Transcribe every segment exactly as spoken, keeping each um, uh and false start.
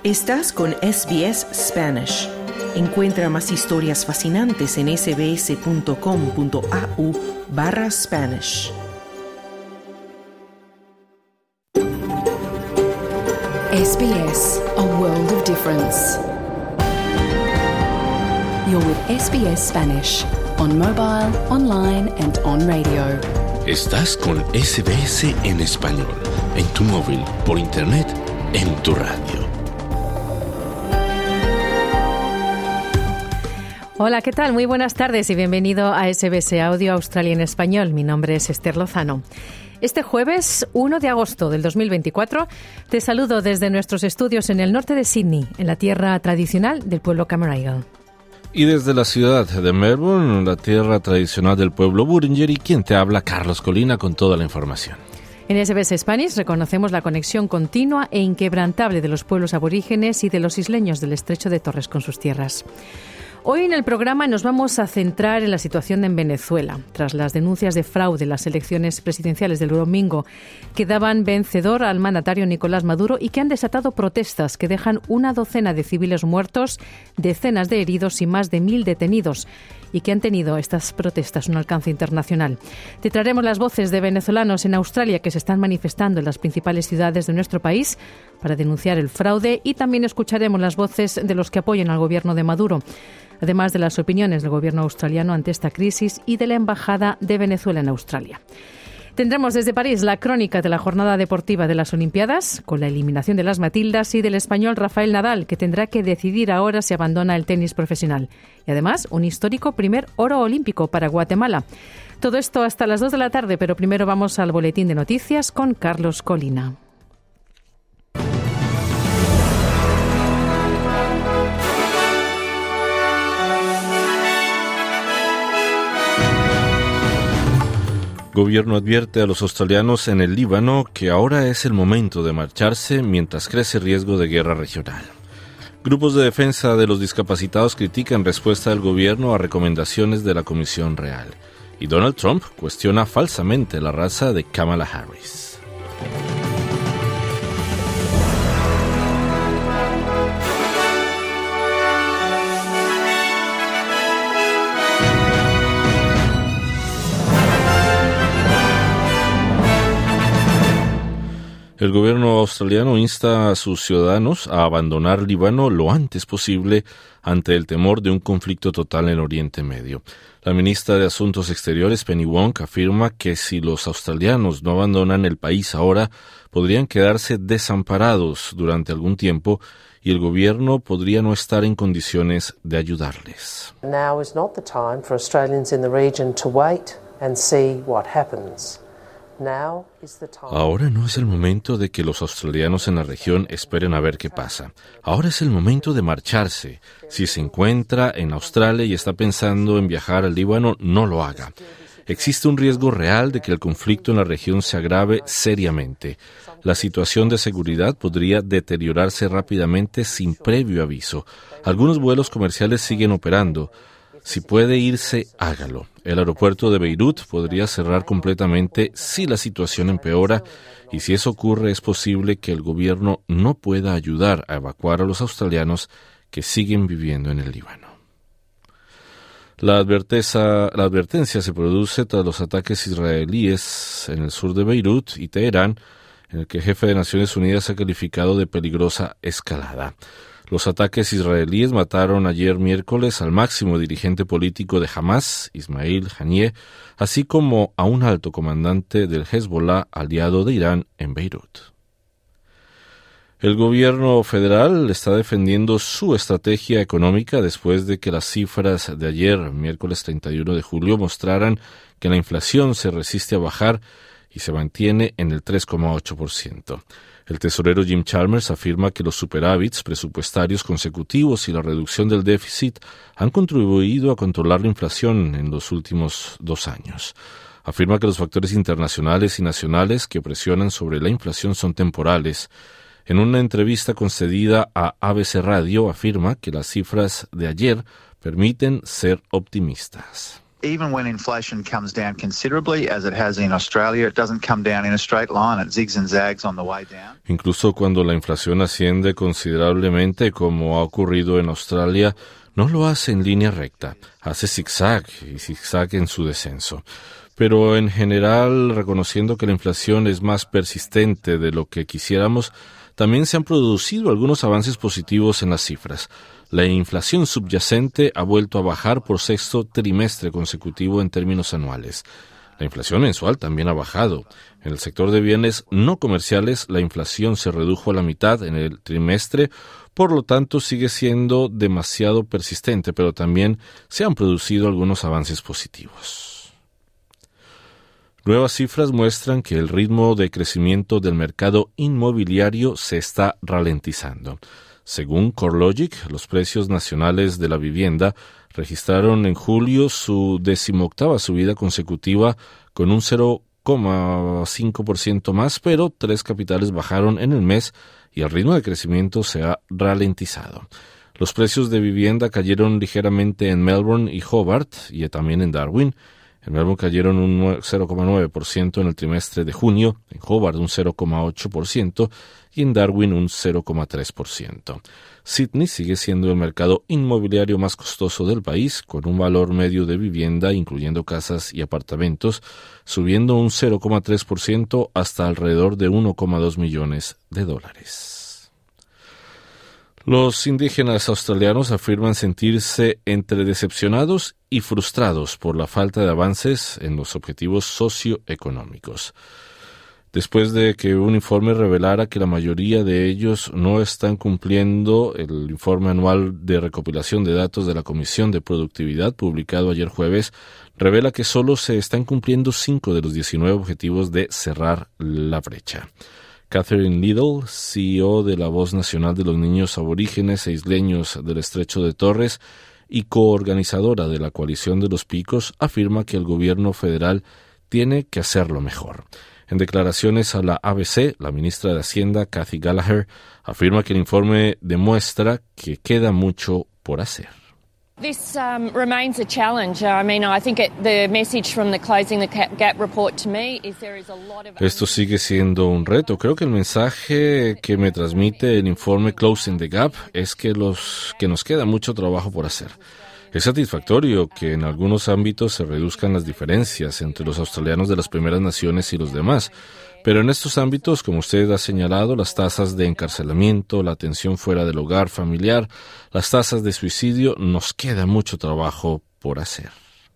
Estás con S B S Spanish. Encuentra más historias fascinantes en sbs.com.au barra Spanish. S B S, a world of difference. You're with S B S Spanish, on mobile, online and on radio. Estás con S B S en español, en tu móvil, por internet, en tu radio. Hola, ¿qué tal? Muy buenas tardes y bienvenido a S B S Audio Australia en Español. Mi nombre es Esther Lozano. Este jueves, uno de agosto del dos mil veinticuatro, te saludo desde nuestros estudios en el norte de Sydney, en la tierra tradicional del pueblo Cammeraygal. Y desde la ciudad de Melbourne, la tierra tradicional del pueblo Wurundjeri, quien te habla, Carlos Colina, con toda la información. En S B S Spanish reconocemos la conexión continua e inquebrantable de los pueblos aborígenes y de los isleños del estrecho de Torres con sus tierras. Hoy en el programa nos vamos a centrar en la situación en Venezuela, tras las denuncias de fraude en las elecciones presidenciales del domingo, que daban vencedor al mandatario Nicolás Maduro y que han desatado protestas que dejan una docena de civiles muertos, decenas de heridos y más de mil detenidos, y que han tenido estas protestas un alcance internacional. Te traeremos las voces de venezolanos en Australia que se están manifestando en las principales ciudades de nuestro país para denunciar el fraude, y también escucharemos las voces de los que apoyan al gobierno de Maduro, además de las opiniones del gobierno australiano ante esta crisis y de la Embajada de Venezuela en Australia. Tendremos desde París la crónica de la jornada deportiva de las Olimpiadas, con la eliminación de las Matildas y del español Rafael Nadal, que tendrá que decidir ahora si abandona el tenis profesional. Y además, un histórico primer oro olímpico para Guatemala. Todo esto hasta las dos de la tarde, pero primero vamos al boletín de noticias con Carlos Colina. Gobierno advierte a los australianos en el Líbano que ahora es el momento de marcharse mientras crece riesgo de guerra regional. Grupos de defensa de los discapacitados critican respuesta del gobierno a recomendaciones de la Comisión Real. Y Donald Trump cuestiona falsamente la raza de Kamala Harris. El gobierno australiano insta a sus ciudadanos a abandonar Líbano lo antes posible ante el temor de un conflicto total en Oriente Medio. La ministra de Asuntos Exteriores, Penny Wong, afirma que si los australianos no abandonan el país ahora, podrían quedarse desamparados durante algún tiempo y el gobierno podría no estar en condiciones de ayudarles. Now is not the time for Australians in the region to wait and see what happens. Ahora no es el momento de que los australianos en la región esperen a ver qué pasa. Ahora es el momento de marcharse. Si se encuentra en Australia y está pensando en viajar al Líbano, no lo haga. Existe un riesgo real de que el conflicto en la región se agrave seriamente. La situación de seguridad podría deteriorarse rápidamente sin previo aviso. Algunos vuelos comerciales siguen operando. Si puede irse, hágalo. El aeropuerto de Beirut podría cerrar completamente si la situación empeora, y si eso ocurre es posible que el gobierno no pueda ayudar a evacuar a los australianos que siguen viviendo en el Líbano. La advertencia, la advertencia se produce tras los ataques israelíes en el sur de Beirut y Teherán, en el que el jefe de Naciones Unidas ha calificado de peligrosa escalada. Los ataques israelíes mataron ayer miércoles al máximo dirigente político de Hamas, Ismail Haniyeh, así como a un alto comandante del Hezbollah aliado de Irán en Beirut. El gobierno federal está defendiendo su estrategia económica después de que las cifras de ayer, miércoles treinta y uno de julio, mostraran que la inflación se resiste a bajar y se mantiene en el tres coma ocho por ciento. El tesorero Jim Chalmers afirma que los superávits presupuestarios consecutivos y la reducción del déficit han contribuido a controlar la inflación en los últimos dos años. Afirma que los factores internacionales y nacionales que presionan sobre la inflación son temporales. En una entrevista concedida a A B C Radio, afirma que las cifras de ayer permiten ser optimistas. even when inflation comes down considerably, as it has in Australia, it doesn't come down in a straight line. It zigs and zags on the way down. Incluso cuando la inflación asciende considerablemente, como ha ocurrido en Australia, no lo hace en línea recta, hace zigzag y zigzag en su descenso. Pero en general, reconociendo que la inflación es más persistente de lo que quisiéramos, también se han producido algunos avances positivos en las cifras. La inflación subyacente ha vuelto a bajar por sexto trimestre consecutivo en términos anuales. La inflación mensual también ha bajado. En el sector de bienes no comerciales, la inflación se redujo a la mitad en el trimestre, por lo tanto sigue siendo demasiado persistente, pero también se han producido algunos avances positivos. Nuevas cifras muestran que el ritmo de crecimiento del mercado inmobiliario se está ralentizando. Según CoreLogic, los precios nacionales de la vivienda registraron en julio su decimoctava subida consecutiva con un cero coma cinco por ciento más, pero tres capitales bajaron en el mes y el ritmo de crecimiento se ha ralentizado. Los precios de vivienda cayeron ligeramente en Melbourne y Hobart y también en Darwin. En Melbourne cayeron un cero coma nueve por ciento en el trimestre de junio, en Hobart un cero coma ocho por ciento y en Darwin un cero coma tres por ciento. Sydney sigue siendo el mercado inmobiliario más costoso del país, con un valor medio de vivienda, incluyendo casas y apartamentos, subiendo un cero coma tres por ciento hasta alrededor de uno coma dos millones de dólares. Los indígenas australianos afirman sentirse entre decepcionados y frustrados por la falta de avances en los objetivos socioeconómicos. Después de que un informe revelara que la mayoría de ellos no están cumpliendo el informe anual de recopilación de datos de la Comisión de Productividad publicado ayer jueves, revela que solo se están cumpliendo cinco de los diecinueve objetivos de cerrar la brecha. Catherine Liddle, C E O de la Voz Nacional de los Niños Aborígenes e Isleños del Estrecho de Torres y coorganizadora de la Coalición de los Picos, afirma que el gobierno federal tiene que hacerlo mejor. En declaraciones a la A B C, la ministra de Hacienda, Kathy Gallagher, afirma que el informe demuestra que queda mucho por hacer. This um, remains a challenge. I mean, I think it, the message from the Closing the Gap report to me is there is a lot of... Esto sigue siendo un reto. Creo que el mensaje que me transmite el informe Closing the Gap es que, los, que nos queda mucho trabajo por hacer. Es satisfactorio que en algunos ámbitos se reduzcan las diferencias entre los australianos de las primeras naciones y los demás, pero en estos ámbitos, como usted ha señalado, las tasas de encarcelamiento, la atención fuera del hogar familiar, las tasas de suicidio, nos queda mucho trabajo por hacer.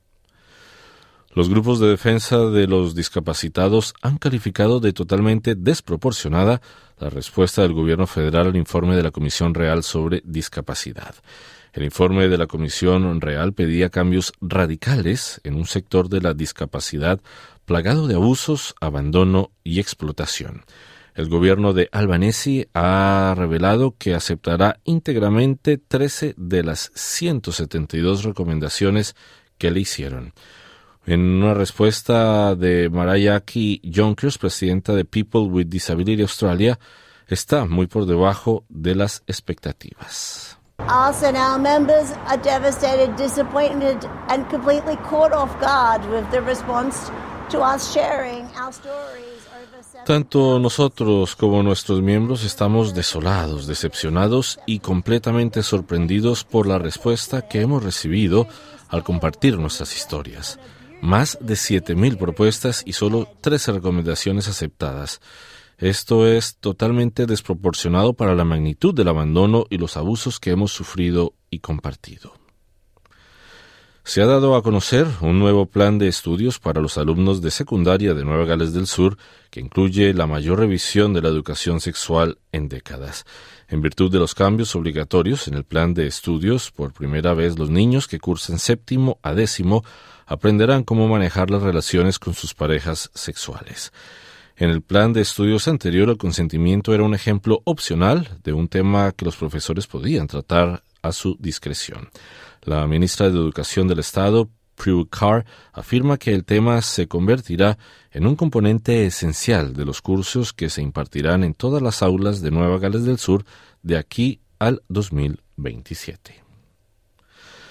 Los grupos de defensa de los discapacitados han calificado de totalmente desproporcionada la respuesta del gobierno federal al informe de la Comisión Real sobre Discapacidad. El informe de la Comisión Real pedía cambios radicales en un sector de la discapacidad plagado de abusos, abandono y explotación. El gobierno de Albanese ha revelado que aceptará íntegramente trece de las ciento setenta y dos recomendaciones que le hicieron. En una respuesta de Mariaki Jonkers, presidenta de People with Disability Australia, está muy por debajo de las expectativas. Us and our members are devastated, disappointed and completely caught off guard with the response to us sharing our stories. Tanto nosotros como nuestros miembros estamos desolados, decepcionados y completamente sorprendidos por la respuesta que hemos recibido al compartir nuestras historias. Más de siete mil propuestas y solo trece recomendaciones aceptadas. Esto es totalmente desproporcionado para la magnitud del abandono y los abusos que hemos sufrido y compartido. Se ha dado a conocer un nuevo plan de estudios para los alumnos de secundaria de Nueva Gales del Sur que incluye la mayor revisión de la educación sexual en décadas. En virtud de los cambios obligatorios en el plan de estudios, por primera vez los niños que cursan séptimo a décimo aprenderán cómo manejar las relaciones con sus parejas sexuales. En el plan de estudios anterior, el consentimiento era un ejemplo opcional de un tema que los profesores podían tratar a su discreción. La ministra de Educación del Estado, Prue Carr, afirma que el tema se convertirá en un componente esencial de los cursos que se impartirán en todas las aulas de Nueva Gales del Sur de aquí al dos mil veintisiete.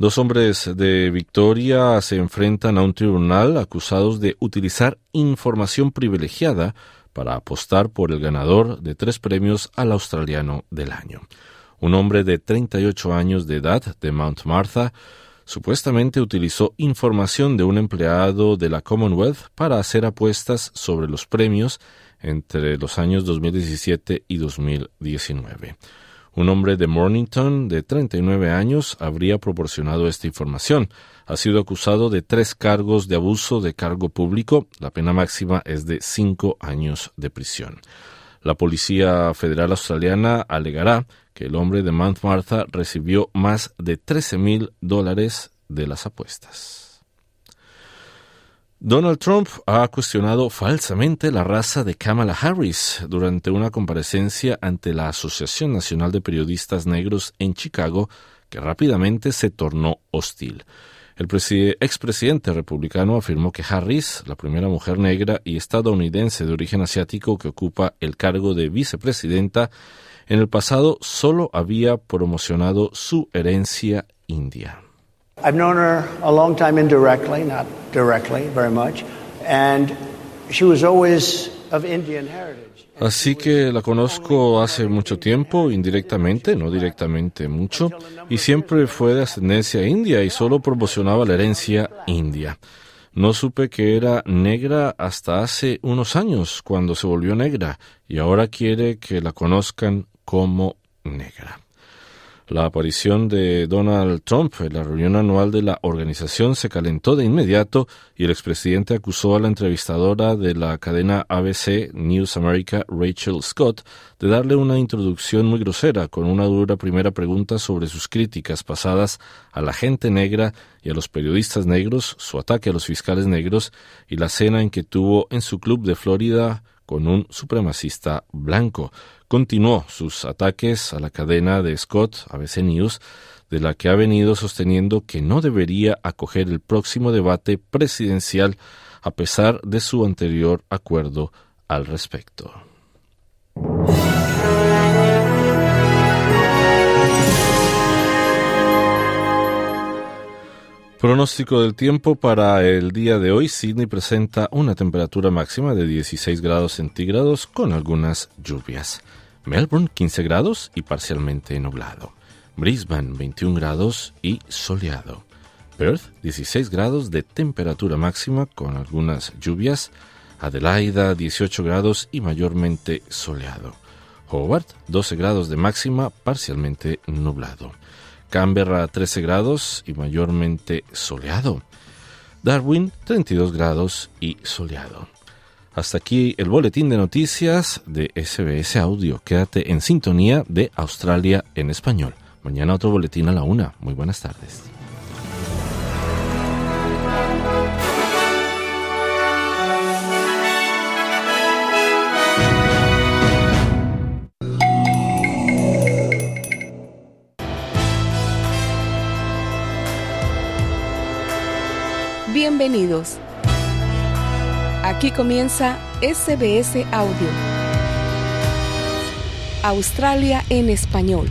Dos hombres de Victoria se enfrentan a un tribunal acusados de utilizar información privilegiada para apostar por el ganador de tres premios al australiano del año. Un hombre de treinta y ocho años de edad de Mount Martha supuestamente utilizó información de un empleado de la Commonwealth para hacer apuestas sobre los premios entre los años dos mil diecisiete y dos mil diecinueve. Un hombre de Mornington, de treinta y nueve años, habría proporcionado esta información. Ha sido acusado de tres cargos de abuso de cargo público. La pena máxima es de cinco años de prisión. La Policía Federal Australiana alegará que el hombre de Mount Martha recibió más de trece mil dólares de las apuestas. Donald Trump ha cuestionado falsamente la raza de Kamala Harris durante una comparecencia ante la Asociación Nacional de Periodistas Negros en Chicago, que rápidamente se tornó hostil. El preside- expresidente republicano afirmó que Harris, la primera mujer negra y estadounidense de origen asiático que ocupa el cargo de vicepresidenta, en el pasado solo había promocionado su herencia india. I've known her a long time indirectly, not directly, very much, and she was always of Indian heritage. Así que la conozco hace mucho tiempo, indirectamente, no directamente mucho, y siempre fue de ascendencia india y solo promocionaba la herencia india. No supe que era negra hasta hace unos años, cuando se volvió negra, y ahora quiere que la conozcan como negra. La aparición de Donald Trump en la reunión anual de la organización se calentó de inmediato y el expresidente acusó a la entrevistadora de la cadena A B C News America, Rachel Scott, de darle una introducción muy grosera con una dura primera pregunta sobre sus críticas pasadas a la gente negra y a los periodistas negros, su ataque a los fiscales negros y la cena en que tuvo en su club de Florida con un supremacista blanco. Continuó sus ataques a la cadena de Scott, A B C News, de la que ha venido sosteniendo que no debería acoger el próximo debate presidencial a pesar de su anterior acuerdo al respecto. Pronóstico del tiempo para el día de hoy. Sydney presenta una temperatura máxima de dieciséis grados centígrados con algunas lluvias. Melbourne, quince grados y parcialmente nublado. Brisbane, veintiún grados y soleado. Perth, dieciséis grados de temperatura máxima con algunas lluvias. Adelaida, dieciocho grados y mayormente soleado. Hobart, doce grados de máxima, parcialmente nublado. Canberra, trece grados y mayormente soleado. Darwin, treinta y dos grados y soleado. Hasta aquí el boletín de noticias de S B S Audio. Quédate en sintonía de Australia en español. Mañana otro boletín a la una. Muy buenas tardes. Bienvenidos. Aquí comienza S B S Audio. Australia en español.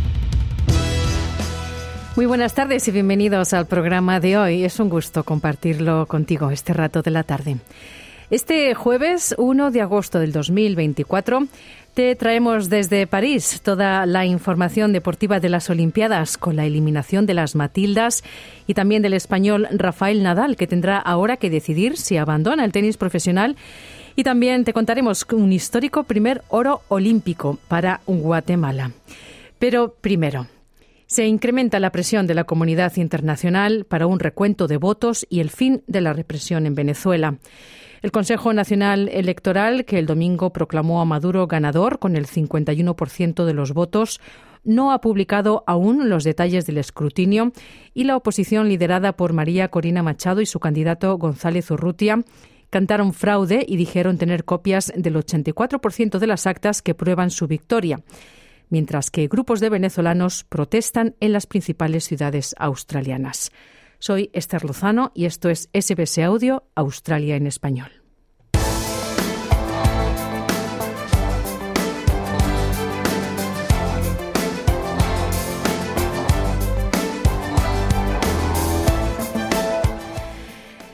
Muy buenas tardes y bienvenidos al programa de hoy. Es un gusto compartirlo contigo este rato de la tarde. Este jueves uno de agosto del dos mil veinticuatro te traemos desde París toda la información deportiva de las Olimpiadas con la eliminación de las Matildas y también del español Rafael Nadal, que tendrá ahora que decidir si abandona el tenis profesional. Y también te contaremos un histórico primer oro olímpico para Guatemala. Pero primero, se incrementa la presión de la comunidad internacional para un recuento de votos y el fin de la represión en Venezuela. El Consejo Nacional Electoral, que el domingo proclamó a Maduro ganador con el cincuenta y uno por ciento de los votos, no ha publicado aún los detalles del escrutinio y la oposición liderada por María Corina Machado y su candidato González Urrutia cantaron fraude y dijeron tener copias del ochenta y cuatro por ciento de las actas que prueban su victoria, mientras que grupos de venezolanos protestan en las principales ciudades australianas. Soy Esther Lozano y esto es S B S Audio, Australia en español.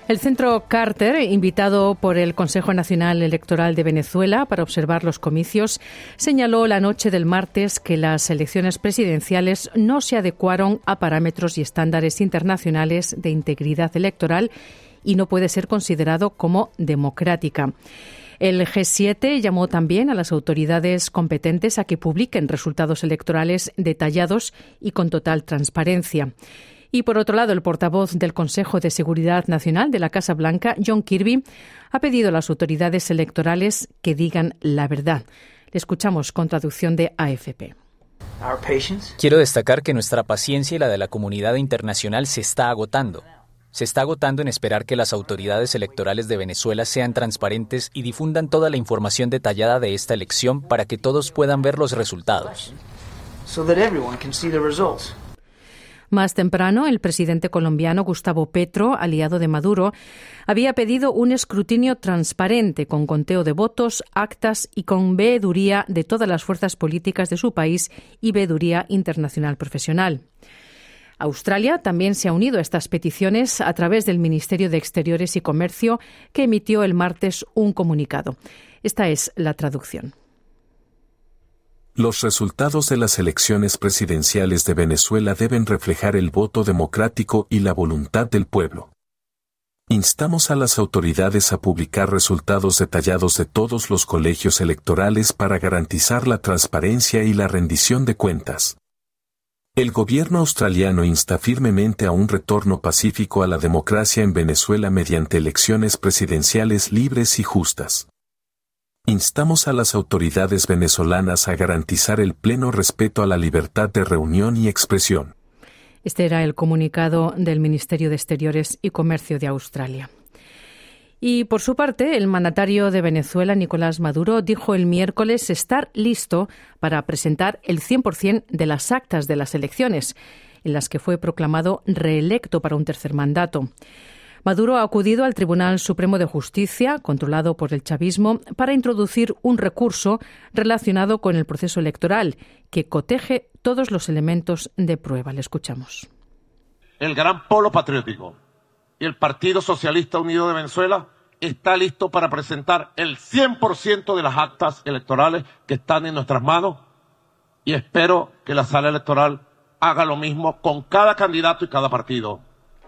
El Centro Carter, invitado por el Consejo Nacional Electoral de Venezuela para observar los comicios, señaló la noche del martes que las elecciones presidenciales no se adecuaron a parámetros y estándares internacionales de integridad electoral y no puede ser considerado como democrática. El G siete llamó también a las autoridades competentes a que publiquen resultados electorales detallados y con total transparencia. Y, por otro lado, el portavoz del Consejo de Seguridad Nacional de la Casa Blanca, John Kirby, ha pedido a las autoridades electorales que digan la verdad. Le escuchamos con traducción de A F P. Quiero destacar que nuestra paciencia y la de la comunidad internacional se está agotando. Se está agotando en esperar que las autoridades electorales de Venezuela sean transparentes y difundan toda la información detallada de esta elección para que todos puedan ver los resultados. Más temprano, el presidente colombiano Gustavo Petro, aliado de Maduro, había pedido un escrutinio transparente con conteo de votos, actas y con veeduría de todas las fuerzas políticas de su país y veeduría internacional profesional. Australia también se ha unido a estas peticiones a través del Ministerio de Exteriores y Comercio, que emitió el martes un comunicado. Esta es la traducción. Los resultados de las elecciones presidenciales de Venezuela deben reflejar el voto democrático y la voluntad del pueblo. Instamos a las autoridades a publicar resultados detallados de todos los colegios electorales para garantizar la transparencia y la rendición de cuentas. El gobierno australiano insta firmemente a un retorno pacífico a la democracia en Venezuela mediante elecciones presidenciales libres y justas. Instamos a las autoridades venezolanas a garantizar el pleno respeto a la libertad de reunión y expresión. Este era el comunicado del Ministerio de Exteriores y Comercio de Australia. Y, por su parte, el mandatario de Venezuela, Nicolás Maduro, dijo el miércoles estar listo para presentar el cien por ciento de las actas de las elecciones, en las que fue proclamado reelecto para un tercer mandato. Maduro ha acudido al Tribunal Supremo de Justicia, controlado por el chavismo, para introducir un recurso relacionado con el proceso electoral que coteje todos los elementos de prueba. Le escuchamos. El Gran Polo Patriótico y el Partido Socialista Unido de Venezuela está listo para presentar el cien por ciento de las actas electorales que están en nuestras manos y espero que la sala electoral haga lo mismo con cada candidato y cada partido.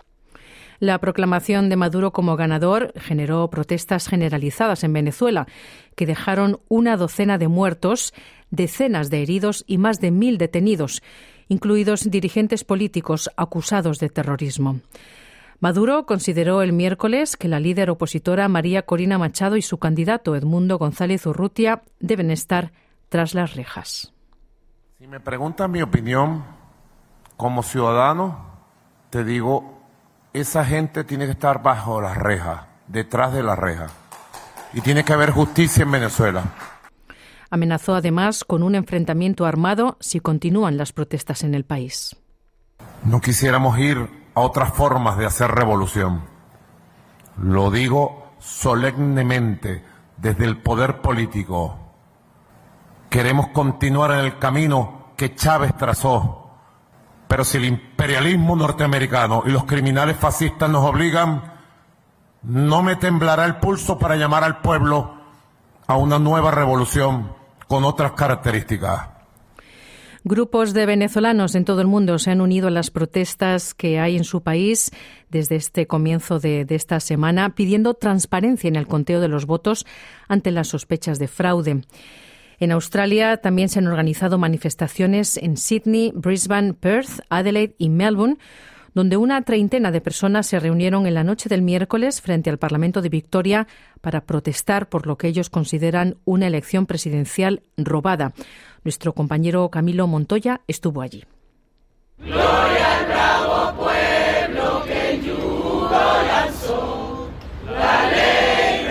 La proclamación de Maduro como ganador generó protestas generalizadas en Venezuela, que dejaron una docena de muertos, decenas de heridos y más de mil detenidos, incluidos dirigentes políticos acusados de terrorismo. Maduro consideró el miércoles que la líder opositora María Corina Machado y su candidato Edmundo González Urrutia deben estar tras las rejas. Si me preguntan mi opinión como ciudadano, te digo, esa gente tiene que estar bajo las rejas, detrás de las rejas. Y tiene que haber justicia en Venezuela. Amenazó además con un enfrentamiento armado si continúan las protestas en el país. No quisiéramos ir a otras formas de hacer revolución. Lo digo solemnemente desde el poder político. Queremos continuar en el camino que Chávez trazó. Pero si el imperialismo norteamericano y los criminales fascistas nos obligan, no me temblará el pulso para llamar al pueblo a una nueva revolución con otras características. Grupos de venezolanos en todo el mundo se han unido a las protestas que hay en su país desde este comienzo de, de esta semana, pidiendo transparencia en el conteo de los votos ante las sospechas de fraude. En Australia también se han organizado manifestaciones en Sydney, Brisbane, Perth, Adelaide y Melbourne, donde una treintena de personas se reunieron en la noche del miércoles frente al Parlamento de Victoria para protestar por lo que ellos consideran una elección presidencial robada. Nuestro compañero Camilo Montoya estuvo allí. Gloria al bravo pueblo que en yugo lanzó la ley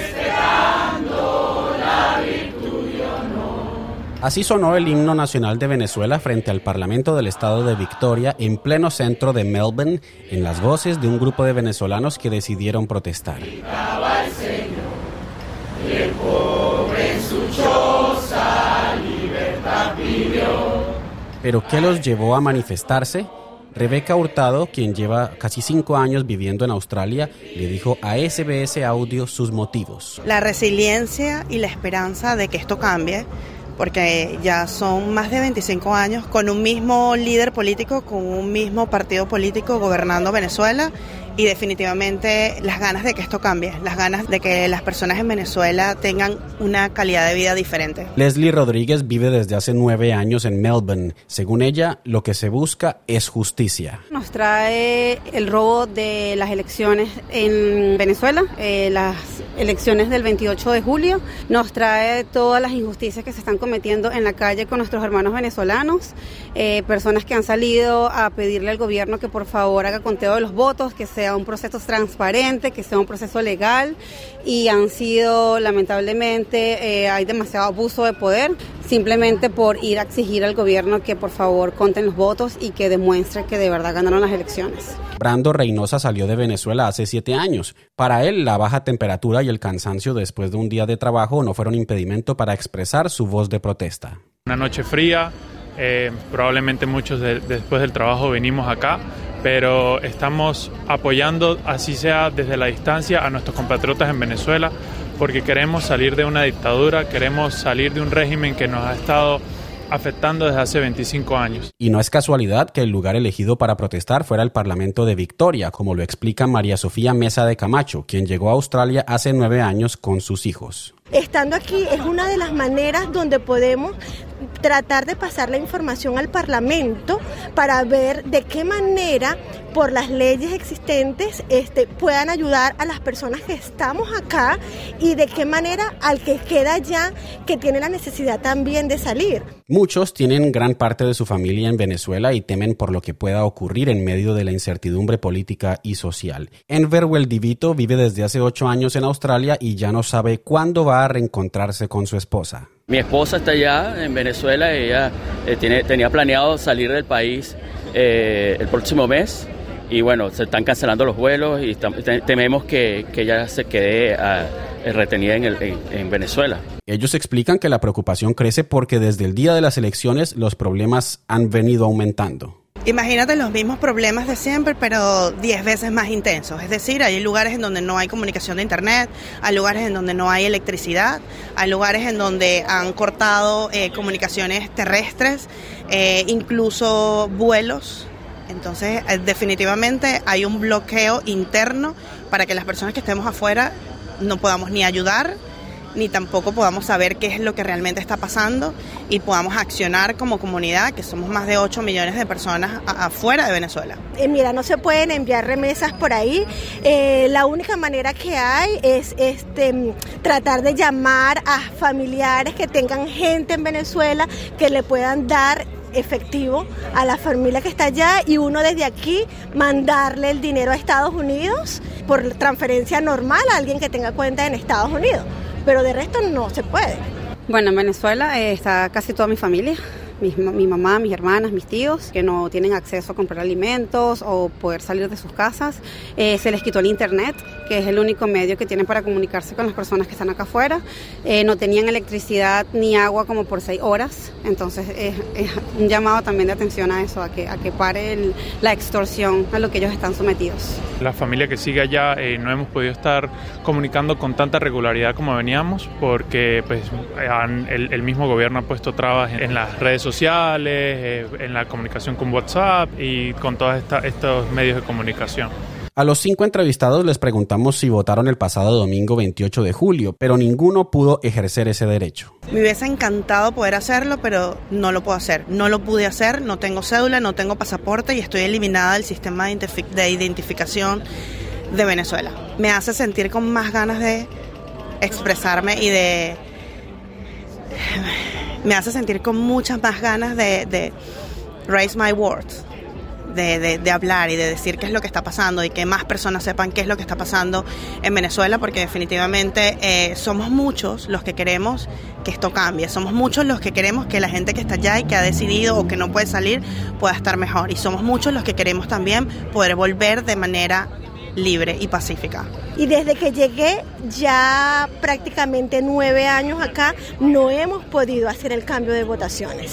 respetando la virtud y honor. Así sonó el himno nacional de Venezuela frente al Parlamento del Estado de Victoria en pleno centro de Melbourne, en las voces de un grupo de venezolanos que decidieron protestar. Gritaba el Señor, y el pobre en su choza libertad pidió. ¿Pero qué los llevó a manifestarse? Rebeca Hurtado, quien lleva casi cinco años viviendo en Australia, le dijo a S B S Audio sus motivos. La resiliencia y la esperanza de que esto cambie, porque ya son más de veinticinco años con un mismo líder político, con un mismo partido político gobernando Venezuela, y definitivamente las ganas de que esto cambie, las ganas de que las personas en Venezuela tengan una calidad de vida diferente. Leslie Rodríguez vive desde hace nueve años en Melbourne. Según ella, lo que se busca es justicia. Nos trae el robo de las elecciones en Venezuela, eh, las elecciones del veintiocho de julio, nos trae todas las injusticias que se están cometiendo en la calle con nuestros hermanos venezolanos, eh, personas que han salido a pedirle al gobierno que por favor haga conteo de los votos, que sea un proceso transparente, que sea un proceso legal, y han sido, lamentablemente, eh, hay demasiado abuso de poder, simplemente por ir a exigir al gobierno que por favor conten los votos y que demuestre que de verdad ganaron las elecciones. Brando Reynosa salió de Venezuela hace siete años. Para él, la baja temperatura y el cansancio después de un día de trabajo no fueron impedimento para expresar su voz de protesta. Una noche fría, eh, probablemente muchos de, después del trabajo venimos acá, pero estamos apoyando, así sea desde la distancia, a nuestros compatriotas en Venezuela, porque queremos salir de una dictadura, queremos salir de un régimen que nos ha estado afectando desde hace veinticinco años. Y no es casualidad que el lugar elegido para protestar fuera el Parlamento de Victoria, como lo explica María Sofía Mesa de Camacho, quien llegó a Australia hace nueve años con sus hijos. Estando aquí es una de las maneras donde podemos tratar de pasar la información al Parlamento para ver de qué manera, por las leyes existentes, este, puedan ayudar a las personas que estamos acá y de qué manera al que queda allá, que tiene la necesidad también de salir. Muchos tienen gran parte de su familia en Venezuela y temen por lo que pueda ocurrir en medio de la incertidumbre política y social. Enver Weldivito vive desde hace ocho años en Australia y ya no sabe cuándo va a reencontrarse con su esposa. Mi esposa está allá en Venezuela, ella eh, tiene, tenía planeado salir del país eh, el próximo mes y bueno, se están cancelando los vuelos y tam- tememos que, que ella se quede a, retenida en, el, en, en Venezuela. Ellos explican que la preocupación crece porque desde el día de las elecciones los problemas han venido aumentando. Imagínate los mismos problemas de siempre, pero diez veces más intensos. Es decir, hay lugares en donde no hay comunicación de internet, hay lugares en donde no hay electricidad, hay lugares en donde han cortado eh, comunicaciones terrestres, eh, incluso vuelos. Entonces, eh, definitivamente hay un bloqueo interno para que las personas que estemos afuera no podamos ni ayudar, ni tampoco podamos saber qué es lo que realmente está pasando y podamos accionar como comunidad, que somos más de ocho millones de personas a- afuera de Venezuela. Eh, mira, no se pueden enviar remesas por ahí. Eh, la única manera que hay es este, tratar de llamar a familiares que tengan gente en Venezuela que le puedan dar efectivo a la familia que está allá y uno desde aquí mandarle el dinero a Estados Unidos por transferencia normal a alguien que tenga cuenta en Estados Unidos. Pero de resto no se puede. Bueno, en Venezuela eh, está casi toda mi familia, mi, mi mamá, mis hermanas, mis tíos, que no tienen acceso a comprar alimentos o poder salir de sus casas. Eh, se les quitó el internet, que es el único medio que tienen para comunicarse con las personas que están acá afuera. Eh, no tenían electricidad ni agua como por seis horas. Entonces es, es un llamado también de atención a eso, a que, a que pare el, la extorsión a lo que ellos están sometidos. La familia que sigue allá eh, no hemos podido estar comunicando con tanta regularidad como veníamos porque pues, han, el, el mismo gobierno ha puesto trabas en, en las redes sociales, eh, en la comunicación con WhatsApp y con todos esta, estos medios de comunicación. A los cinco entrevistados les preguntamos si votaron el pasado domingo veintiocho de julio, pero ninguno pudo ejercer ese derecho. Me hubiese encantado poder hacerlo, pero no lo puedo hacer. No lo pude hacer, no tengo cédula, no tengo pasaporte y estoy eliminada del sistema de, identif- de identificación de Venezuela. Me hace sentir con más ganas de expresarme y de... Me hace sentir con muchas más ganas de, de raise my words. De, de, de hablar y de decir qué es lo que está pasando y que más personas sepan qué es lo que está pasando en Venezuela, porque definitivamente eh, somos muchos los que queremos que esto cambie, somos muchos los que queremos que la gente que está allá y que ha decidido o que no puede salir pueda estar mejor, y somos muchos los que queremos también poder volver de manera libre y pacífica. Y desde que llegué, ya prácticamente nueve años acá, no hemos podido hacer el cambio de votaciones.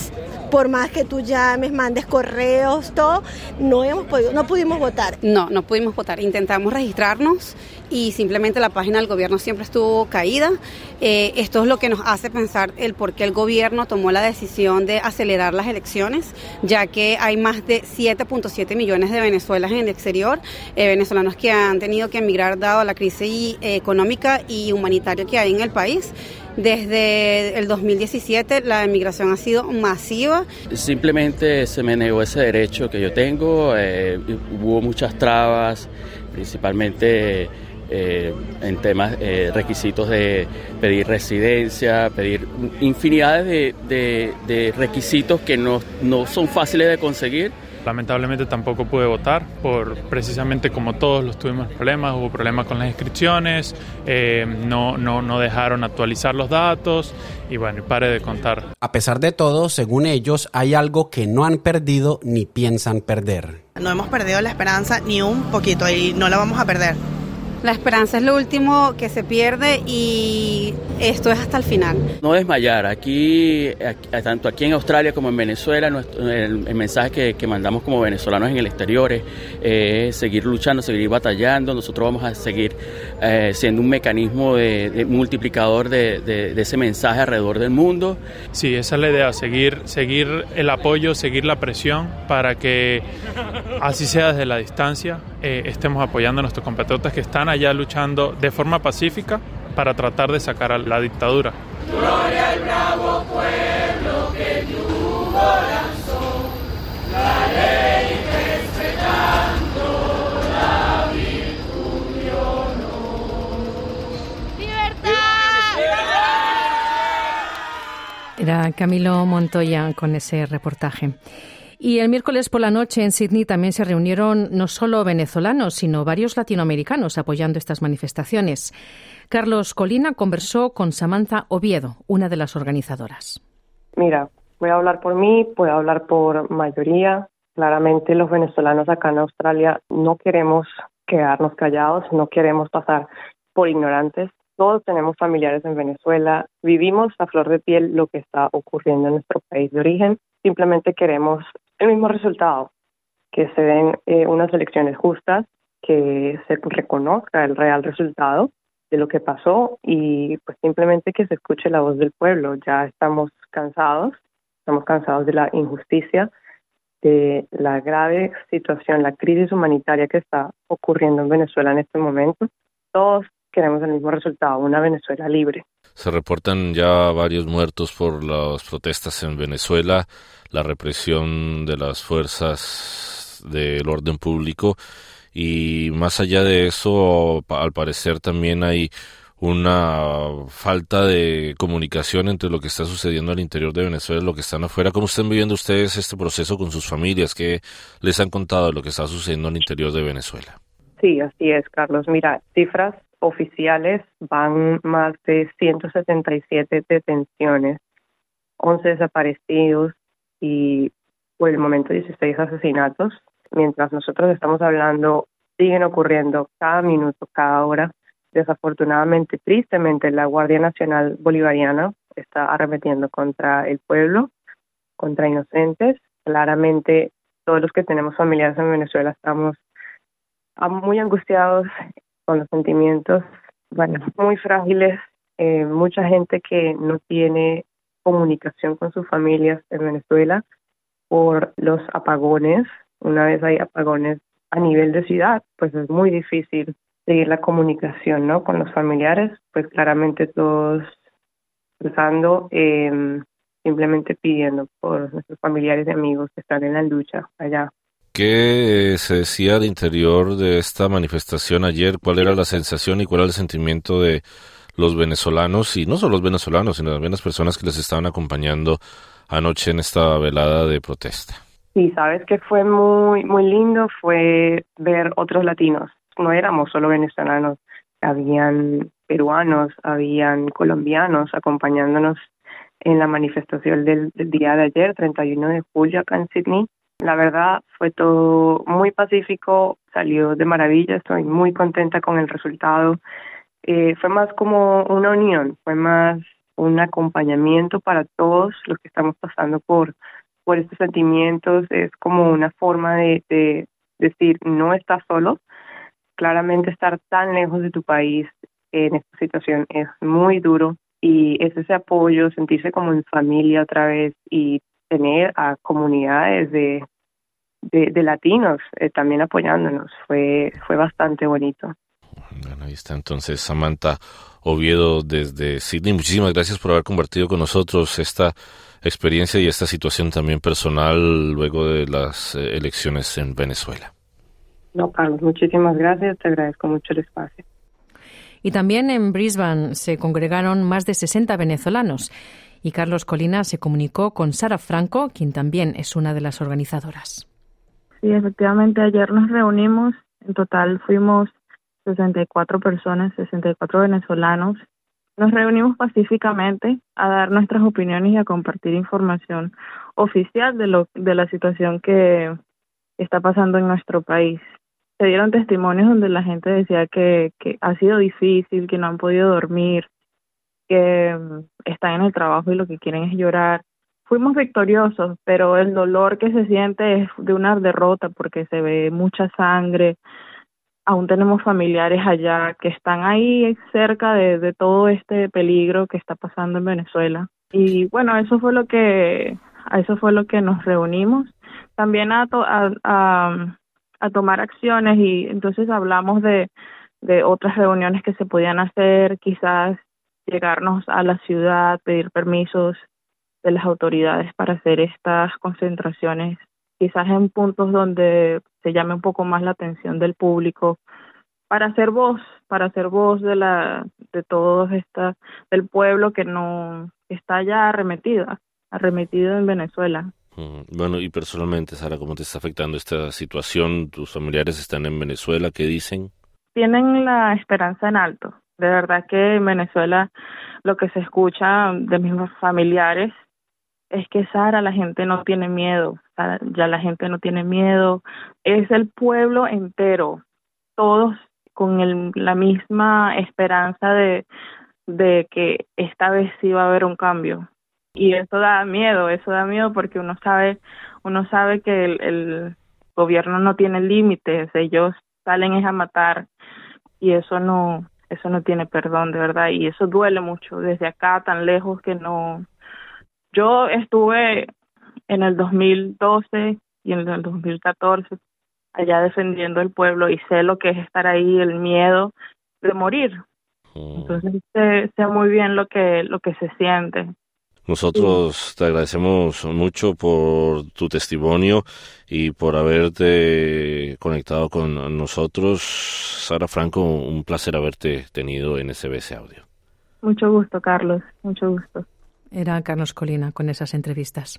por más que tú llames, mandes correos, todo, no hemos podido, no pudimos votar. No, no pudimos votar. Intentamos registrarnos y simplemente la página del gobierno siempre estuvo caída. Eh, esto es lo que nos hace pensar el por qué el gobierno tomó la decisión de acelerar las elecciones, ya que hay más de siete punto siete millones de venezolanos en el exterior, eh, venezolanos que han tenido que emigrar dado la crisis eh, económica y humanitaria que hay en el país. Desde el dos mil diecisiete la emigración ha sido masiva. Simplemente se me negó ese derecho que yo tengo, eh, hubo muchas trabas, principalmente eh, en temas, eh, requisitos de pedir residencia, pedir infinidad de, de, de requisitos que no, no son fáciles de conseguir. Lamentablemente tampoco pude votar, por precisamente como todos los tuvimos problemas, hubo problemas con las inscripciones, eh, no, no, no dejaron actualizar los datos y bueno, y pare de contar. A pesar de todo, según ellos, hay algo que no han perdido ni piensan perder. No hemos perdido la esperanza ni un poquito y no la vamos a perder. La esperanza es lo último que se pierde y esto es hasta el final. No desmayar. Aquí, aquí tanto aquí en Australia como en Venezuela, nuestro, el, el mensaje que, que mandamos como venezolanos en el exterior es eh, seguir luchando, seguir batallando. Nosotros vamos a seguir eh, siendo un mecanismo de, de multiplicador de, de, de ese mensaje alrededor del mundo. Sí, esa es la idea, seguir, seguir el apoyo, seguir la presión para que, así sea desde la distancia, eh, estemos apoyando a nuestros compatriotas que están allá luchando de forma pacífica para tratar de sacar a la dictadura. Gloria al bravo pueblo que yugo lanzó, la ley respetando la virtud y honor. ¡Libertad! Era Camilo Montoya con ese reportaje. Y el miércoles por la noche en Sydney también se reunieron no solo venezolanos, sino varios latinoamericanos apoyando estas manifestaciones. Carlos Colina conversó con Samantha Oviedo, una de las organizadoras. Mira, voy a hablar por mí, puedo hablar por mayoría. Claramente los venezolanos acá en Australia no queremos quedarnos callados, no queremos pasar por ignorantes. Todos tenemos familiares en Venezuela, vivimos a flor de piel lo que está ocurriendo en nuestro país de origen. Simplemente queremos el mismo resultado, que se den eh, unas elecciones justas, que se reconozca el real resultado de lo que pasó y pues simplemente que se escuche la voz del pueblo. Ya estamos cansados, estamos cansados de la injusticia, de la grave situación, la crisis humanitaria que está ocurriendo en Venezuela en este momento. Todos queremos el mismo resultado, una Venezuela libre. Se reportan ya varios muertos por las protestas en Venezuela, la represión de las fuerzas del orden público y más allá de eso, al parecer también hay una falta de comunicación entre lo que está sucediendo al interior de Venezuela y lo que están afuera. ¿Cómo están viviendo ustedes este proceso con sus familias? ¿Qué les han contado de lo que está sucediendo al interior de Venezuela? Sí, así es, Carlos. Mira, cifras oficiales van más de ciento setenta y siete detenciones, once desaparecidos y por el momento dieciséis asesinatos. Mientras nosotros estamos hablando, siguen ocurriendo cada minuto, cada hora. Desafortunadamente, tristemente, la Guardia Nacional Bolivariana está arremetiendo contra el pueblo, contra inocentes. Claramente, todos los que tenemos familiares en Venezuela estamos muy angustiados, con los sentimientos, bueno, muy frágiles, eh, mucha gente que no tiene comunicación con sus familias en Venezuela por los apagones. Una vez hay apagones a nivel de ciudad, pues es muy difícil seguir la comunicación, ¿no?, con los familiares, pues claramente todos pensando, eh, simplemente pidiendo por nuestros familiares y amigos que están en la lucha allá. ¿Qué se decía al interior de esta manifestación ayer? ¿Cuál era la sensación y cuál era el sentimiento de los venezolanos? Y no solo los venezolanos, sino también las personas que les estaban acompañando anoche en esta velada de protesta. Sí, sabes que fue muy, muy lindo, fue ver otros latinos. No éramos solo venezolanos, habían peruanos, habían colombianos acompañándonos en la manifestación del, del día de ayer, treinta y uno de julio, acá en Sydney. La verdad fue todo muy pacífico, salió de maravilla, estoy muy contenta con el resultado. Eh, fue más como una unión, fue más un acompañamiento para todos los que estamos pasando por, por estos sentimientos, es como una forma de, de decir, no estás solo. Claramente estar tan lejos de tu país en esta situación es muy duro, y es ese apoyo, sentirse como en familia otra vez y tener a comunidades de, de, de latinos eh, también apoyándonos, fue, fue bastante bonito. Bueno, ahí está entonces Samantha Oviedo desde Sydney. Muchísimas gracias por haber compartido con nosotros esta experiencia y esta situación también personal luego de las eh, elecciones en Venezuela. No, Carlos, muchísimas gracias, te agradezco mucho el espacio. Y también en Brisbane se congregaron más de sesenta venezolanos y Carlos Colina se comunicó con Sara Franco, quien también es una de las organizadoras. Sí, efectivamente, ayer nos reunimos, en total fuimos sesenta y cuatro personas, sesenta y cuatro venezolanos. Nos reunimos pacíficamente a dar nuestras opiniones y a compartir información oficial de lo de la situación que está pasando en nuestro país. Se dieron testimonios donde la gente decía que, que ha sido difícil, que no han podido dormir, que um, están en el trabajo y lo que quieren es llorar. Fuimos victoriosos, pero el dolor que se siente es de una derrota porque se ve mucha sangre. Aún tenemos familiares allá que están ahí cerca de, de todo este peligro que está pasando en Venezuela. Y bueno, eso fue lo que, a eso fue lo que nos reunimos. También a, to, a, a, a tomar acciones, y entonces hablamos de, de otras reuniones que se podían hacer, quizás llegarnos a la ciudad, pedir permisos de las autoridades para hacer estas concentraciones, quizás en puntos donde se llame un poco más la atención del público, para hacer voz, para hacer voz de la de todos esta del pueblo que no está ya arremetida, arremetido en Venezuela. Bueno, y personalmente, Sara, ¿cómo te está afectando esta situación? ¿Tus familiares están en Venezuela? ¿Qué dicen? Tienen la esperanza en alto. De verdad que en Venezuela lo que se escucha de mis familiares es que, Sara, la gente no tiene miedo, Sara, ya la gente no tiene miedo, es el pueblo entero, todos con el, la misma esperanza de, de que esta vez sí va a haber un cambio. Y eso da miedo, eso da miedo porque uno sabe, uno sabe que el, el gobierno no tiene límites, ellos salen es a matar, y eso no, eso no tiene perdón, de verdad, y eso duele mucho desde acá tan lejos que no. Yo estuve en el dos mil doce y en el dos mil catorce allá defendiendo el pueblo y sé lo que es estar ahí, el miedo de morir. Entonces sé, sé muy bien lo que lo que se siente. Nosotros sí. Te agradecemos mucho por tu testimonio y por haberte conectado con nosotros. Sara Franco, un placer haberte tenido en S B S Audio. Mucho gusto, Carlos, mucho gusto. Era Carlos Colina con esas entrevistas.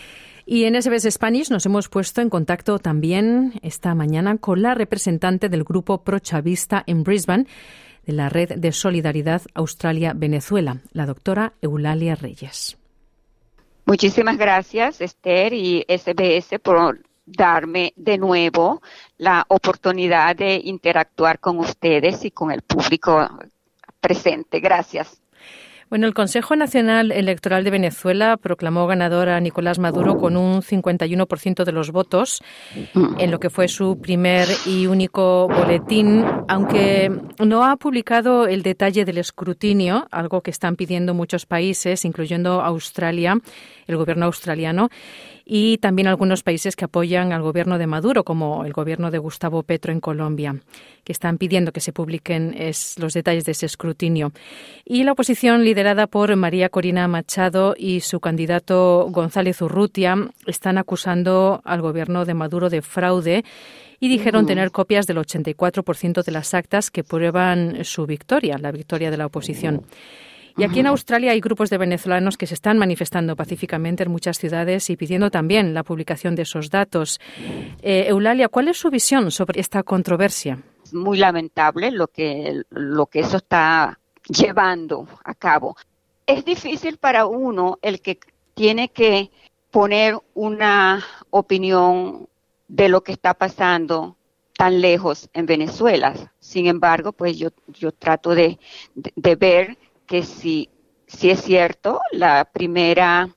Y en S B S Spanish nos hemos puesto en contacto también esta mañana con la representante del grupo pro-chavista en Brisbane, de la Red de Solidaridad Australia-Venezuela, la doctora Eulalia Reyes. Muchísimas gracias, Esther y S B S, por darme de nuevo la oportunidad de interactuar con ustedes y con el público presente. Gracias. Bueno, el Consejo Nacional Electoral de Venezuela proclamó ganador a Nicolás Maduro con un cincuenta y uno por ciento de los votos en lo que fue su primer y único boletín, aunque no ha publicado el detalle del escrutinio, algo que están pidiendo muchos países, incluyendo Australia, el gobierno australiano, y también algunos países que apoyan al gobierno de Maduro, como el gobierno de Gustavo Petro en Colombia, que están pidiendo que se publiquen es, los detalles de ese escrutinio. Y la oposición, liderada por María Corina Machado y su candidato González Urrutia, están acusando al gobierno de Maduro de fraude y dijeron uh-huh. tener copias del ochenta y cuatro por ciento de las actas que prueban su victoria, la victoria de la oposición. Y aquí en Australia hay grupos de venezolanos que se están manifestando pacíficamente en muchas ciudades y pidiendo también la publicación de esos datos. Eh, Eulalia, ¿cuál es su visión sobre esta controversia? Es muy lamentable lo que, lo que eso está llevando a cabo. Es difícil para uno el que tiene que poner una opinión de lo que está pasando tan lejos en Venezuela. Sin embargo, pues yo, yo trato de, de, de ver que si, si es cierto, la primera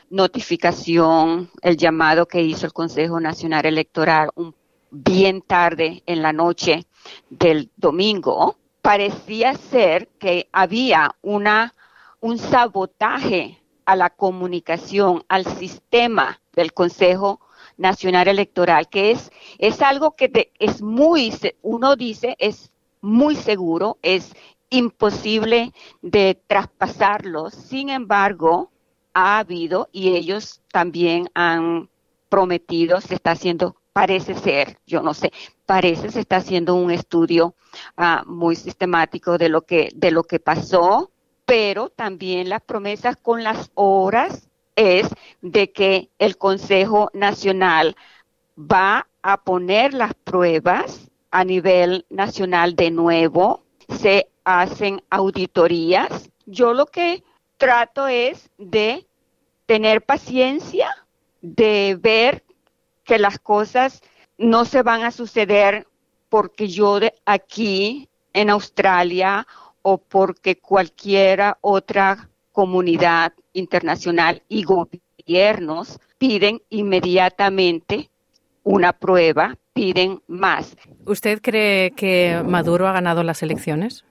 notificación, el llamado que hizo el Consejo Nacional Electoral un, bien tarde en la noche del domingo, parecía ser que había una, un sabotaje a la comunicación, al sistema del Consejo Nacional Electoral, que es, es algo que de, es muy, uno dice, es muy seguro, es imposible de traspasarlo. Sin embargo, ha habido, y ellos también han prometido, se está haciendo, parece ser, yo no sé, parece se está haciendo un estudio uh, muy sistemático de lo que, de lo que pasó, pero también las promesas con las horas es de que el Consejo Nacional va a poner las pruebas a nivel nacional de nuevo, se hacen auditorías. Yo lo que trato es de tener paciencia, de ver que las cosas no se van a suceder porque yo de aquí en Australia o porque cualquier otra comunidad internacional y gobiernos piden inmediatamente una prueba, piden más. ¿Usted cree que Maduro ha ganado las elecciones?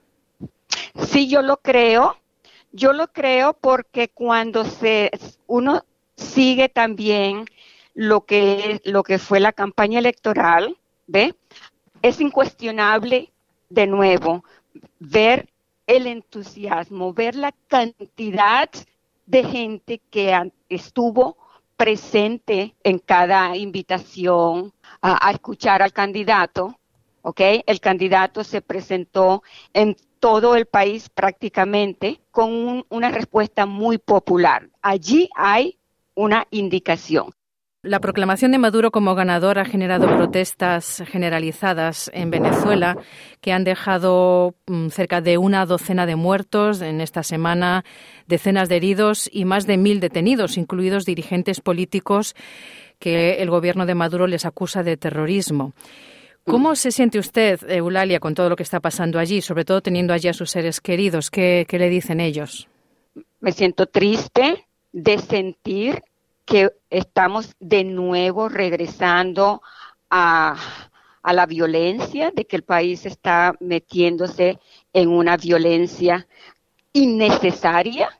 Sí, yo lo creo. Yo lo creo porque cuando se uno sigue también lo que lo que fue la campaña electoral, ¿ve? Es incuestionable de nuevo ver el entusiasmo, ver la cantidad de gente que estuvo presente en cada invitación a, a escuchar al candidato, ¿ok? El candidato se presentó en todo el país prácticamente con un, una respuesta muy popular. Allí hay una indicación. La proclamación de Maduro como ganador ha generado protestas generalizadas en Venezuela que han dejado um, cerca de una docena de muertos en esta semana, decenas de heridos y más de mil detenidos, incluidos dirigentes políticos que el gobierno de Maduro les acusa de terrorismo. ¿Cómo se siente usted, Eulalia, con todo lo que está pasando allí, sobre todo teniendo allí a sus seres queridos? ¿Qué, qué le dicen ellos? Me siento triste de sentir que estamos de nuevo regresando a, a la violencia, de que el país está metiéndose en una violencia innecesaria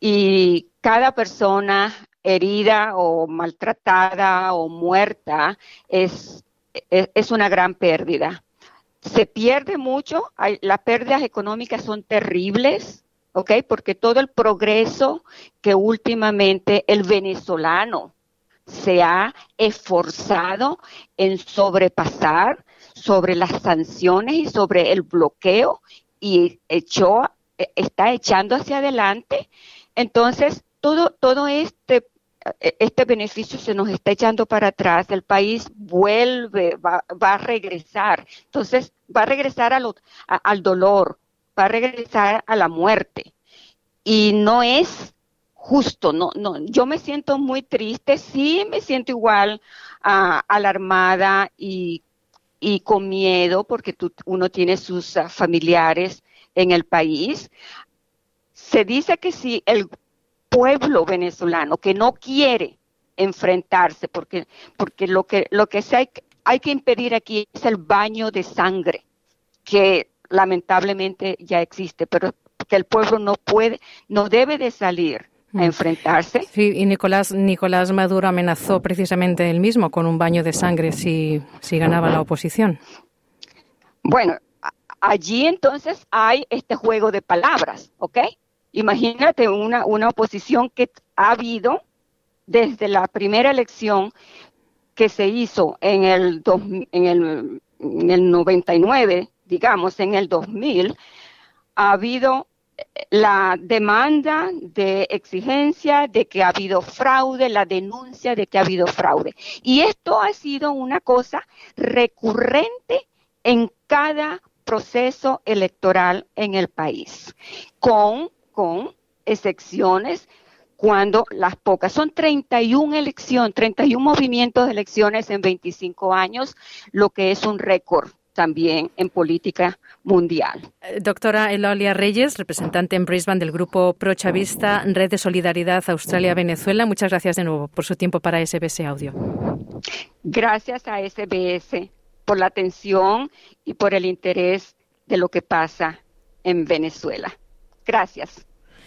y cada persona herida o maltratada o muerta es, es, es una gran pérdida. Se pierde mucho, hay, las pérdidas económicas son terribles, ¿ok? Porque todo el progreso que últimamente el venezolano se ha esforzado en sobrepasar sobre las sanciones y sobre el bloqueo y echó, está echando hacia adelante. Entonces, todo, todo este, este beneficio se nos está echando para atrás. El país vuelve, va, va a regresar. Entonces, va a regresar a lo, a, al dolor, va a regresar a la muerte. Y no es justo, no, no, yo me siento muy triste, sí me siento igual uh, alarmada y, y con miedo porque tú, uno tiene sus uh, familiares en el país. Se dice que si el pueblo venezolano que no quiere enfrentarse, porque, porque lo que, lo que hay, hay que impedir aquí es el baño de sangre, que lamentablemente ya existe, pero que el pueblo no puede, no debe de salir a enfrentarse. Sí, y Nicolás, Nicolás Maduro amenazó precisamente él mismo con un baño de sangre si, si ganaba la oposición. Bueno, allí entonces hay este juego de palabras, ¿ok? Imagínate una, una oposición que ha habido desde la primera elección que se hizo en el, dos, en el, en el noventa y nueve, digamos, en el dos mil, ha habido la demanda de exigencia de que ha habido fraude, la denuncia de que ha habido fraude. Y esto ha sido una cosa recurrente en cada proceso electoral en el país, con, con excepciones cuando las pocas. Son treinta y una elecciones, treinta y un movimientos de elecciones en veinticinco años, lo que es un récord también en política mundial. Doctora Eulalia Reyes, representante en Brisbane del grupo prochavista Red de Solidaridad Australia-Venezuela, muchas gracias de nuevo por su tiempo para S B S Audio. Gracias a S B S por la atención y por el interés de lo que pasa en Venezuela. Gracias.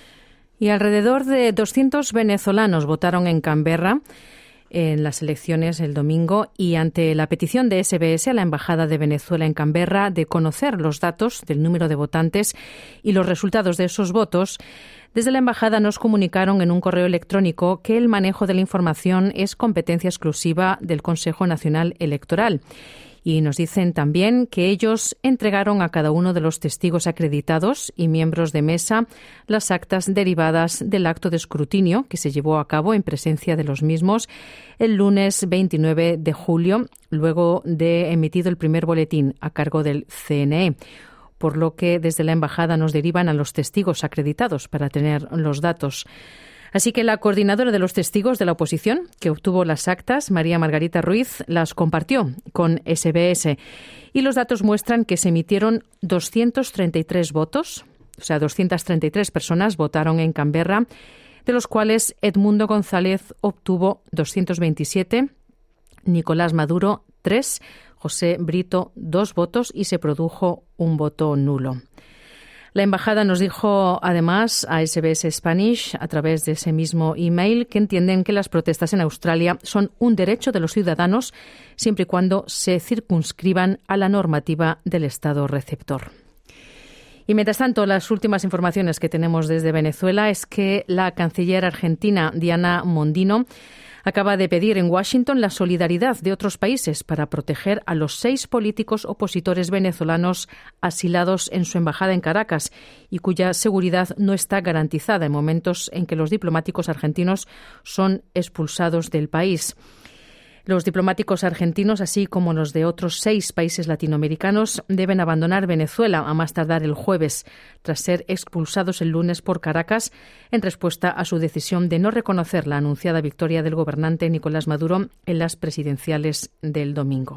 Y alrededor de doscientos venezolanos votaron en Canberra en las elecciones el domingo y ante la petición de S B S a la Embajada de Venezuela en Canberra de conocer los datos del número de votantes y los resultados de esos votos, desde la Embajada nos comunicaron en un correo electrónico que el manejo de la información es competencia exclusiva del Consejo Nacional Electoral. Y nos dicen también que ellos entregaron a cada uno de los testigos acreditados y miembros de mesa las actas derivadas del acto de escrutinio que se llevó a cabo en presencia de los mismos el lunes veintinueve de julio, luego de emitido el primer boletín a cargo del C N E. Por lo que desde la Embajada nos derivan a los testigos acreditados para tener los datos. Así que la coordinadora de los testigos de la oposición, que obtuvo las actas, María Margarita Ruiz, las compartió con S B S. Y los datos muestran que se emitieron doscientos treinta y tres votos, o sea, doscientas treinta y tres personas votaron en Canberra, de los cuales Edmundo González obtuvo doscientos veintisiete, Nicolás Maduro tres, José Brito dos votos y se produjo un voto nulo. La embajada nos dijo además a S B S Spanish a través de ese mismo email que entienden que las protestas en Australia son un derecho de los ciudadanos siempre y cuando se circunscriban a la normativa del Estado receptor. Y mientras tanto, las últimas informaciones que tenemos desde Venezuela es que la canciller argentina Diana Mondino acaba de pedir en Washington la solidaridad de otros países para proteger a los seis políticos opositores venezolanos asilados en su embajada en Caracas y cuya seguridad no está garantizada en momentos en que los diplomáticos argentinos son expulsados del país. Los diplomáticos argentinos, así como los de otros seis países latinoamericanos, deben abandonar Venezuela a más tardar el jueves, tras ser expulsados el lunes por Caracas en respuesta a su decisión de no reconocer la anunciada victoria del gobernante Nicolás Maduro en las presidenciales del domingo.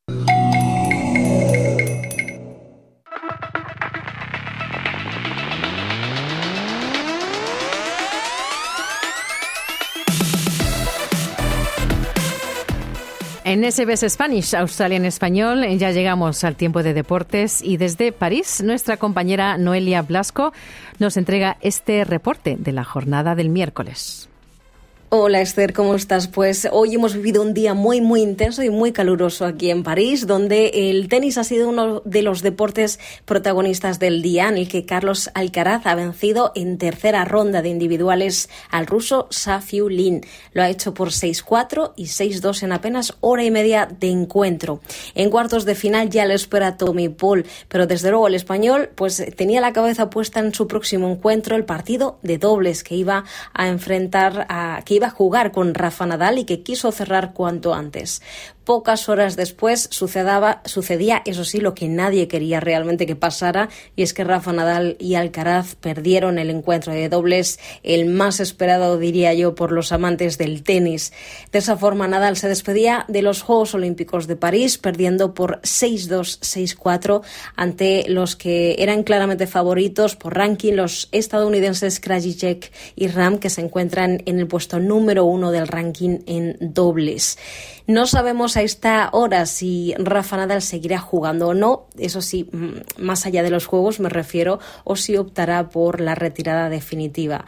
En S B S Spanish, Australia en español, ya llegamos al tiempo de deportes y desde París nuestra compañera Noelia Blasco nos entrega este reporte de la jornada del miércoles. Hola Esther, ¿cómo estás? Pues hoy hemos vivido un día muy muy intenso y muy caluroso aquí en París, donde el tenis ha sido uno de los deportes protagonistas del día, en el que Carlos Alcaraz ha vencido en tercera ronda de individuales al ruso Safiu Lin. Lo ha hecho por seis cuatro y seis dos en apenas hora y media de encuentro. En cuartos de final ya lo espera Tommy Paul, pero desde luego el español pues tenía la cabeza puesta en su próximo encuentro, el partido de dobles que iba a enfrentar a que iba a jugar con Rafa Nadal y que quiso cerrar cuanto antes. Pocas horas después sucedaba, sucedía, eso sí, lo que nadie quería realmente que pasara, y es que Rafa Nadal y Alcaraz perdieron el encuentro de dobles, el más esperado, diría yo, por los amantes del tenis. De esa forma, Nadal se despedía de los Juegos Olímpicos de París, perdiendo por seis dos, seis cuatro ante los que eran claramente favoritos por ranking, los estadounidenses Krajicek y Ram, que se encuentran en el puesto número uno del ranking en dobles. No sabemos a esta hora si Rafa Nadal seguirá jugando o no, eso sí, más allá de los juegos me refiero, o si optará por la retirada definitiva.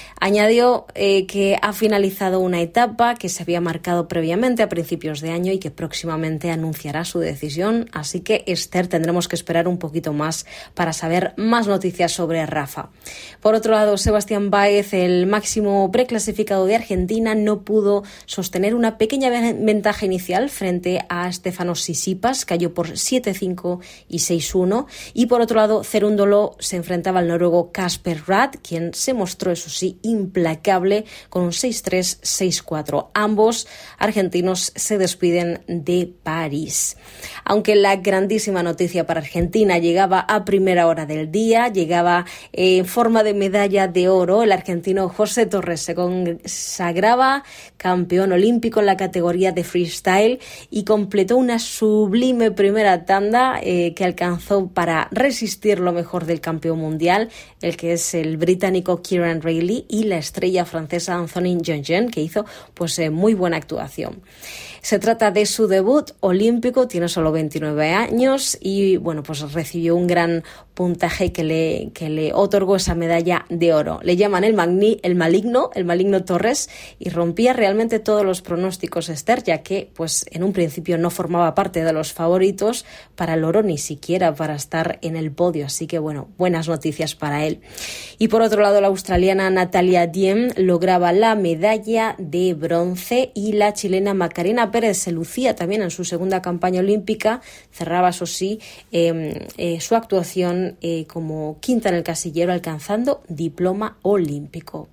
Añadió eh, que ha finalizado una etapa que se había marcado previamente a principios de año y que próximamente anunciará su decisión, así que Esther, tendremos que esperar un poquito más para saber más noticias sobre Rafa. Por otro lado, Sebastián Báez, el máximo preclasificado de Argentina, no pudo sostener una pequeña ventaja inicial frente a Stefanos Tsitsipas, cayó por siete cinco y seis uno, y por otro lado, Cerúndolo se enfrentaba al noruego Casper Ruud, quien se mostró, eso sí, implacable con un seis tres, seis cuatro. Ambos argentinos se despiden de París. Aunque la grandísima noticia para Argentina llegaba a primera hora del día, llegaba en forma de medalla de oro, el argentino José Torres se consagraba campeón olímpico en la categoría de freestyle y completó una sublime primera tanda eh, que alcanzó para resistir lo mejor del campeón mundial, el que es el británico Kieran Reilly, y la estrella francesa Anthony Jean-Jean, que hizo pues eh, muy buena actuación. Se trata de su debut olímpico, tiene solo veintinueve años y bueno, pues recibió un gran puntaje que le, que le otorgó esa medalla de oro. Le llaman el, magni, el maligno, el maligno Torres, y rompía realmente todos los pronósticos, Esther, ya que pues en un principio no formaba parte de los favoritos para el oro, ni siquiera para estar en el podio. Así que bueno, buenas noticias para él. Y por otro lado, la australiana Natalia Diem lograba la medalla de bronce y la chilena Macarena Pérez se lucía también en su segunda campaña olímpica. Cerraba, eso sí, eh, eh, su actuación eh, como quinta en el casillero, alcanzando diploma olímpico.